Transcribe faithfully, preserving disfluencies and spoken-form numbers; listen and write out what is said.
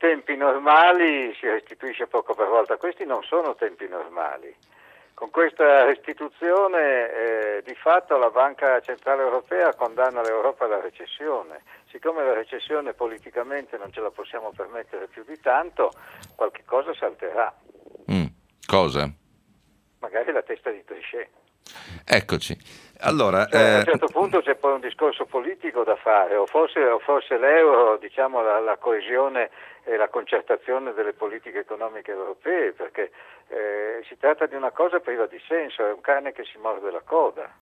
tempi normali si restituisce poco per volta, questi non sono tempi normali. Con questa restituzione eh, di fatto la Banca Centrale Europea condanna l'Europa alla recessione. Siccome la recessione politicamente non ce la possiamo permettere più di tanto, qualche cosa salterà. Mm, cosa? Magari la testa di Trichet. Eccoci. Allora, cioè, a un eh... certo punto c'è poi un discorso politico da fare, o forse, o forse l'euro, diciamo la, la coesione e la concertazione delle politiche economiche europee, perché eh, si tratta di una cosa priva di senso, è un cane che si morde la coda.